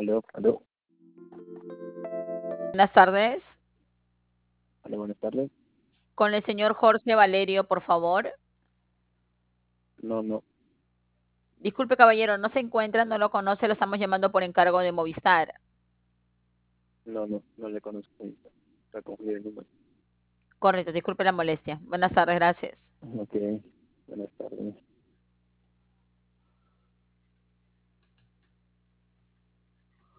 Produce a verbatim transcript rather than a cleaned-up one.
Aló, aló, Buenas tardes. aló, buenas tardes. Con el señor Jorge Valerio, por favor. No, no, Disculpe, caballero, no se encuentra, no lo conoce, lo estamos llamando por encargo de Movistar. no, no, no le conozco. Está confundido el número. Correcto, disculpe la molestia. Buenas tardes, gracias. Ok, buenas tardes.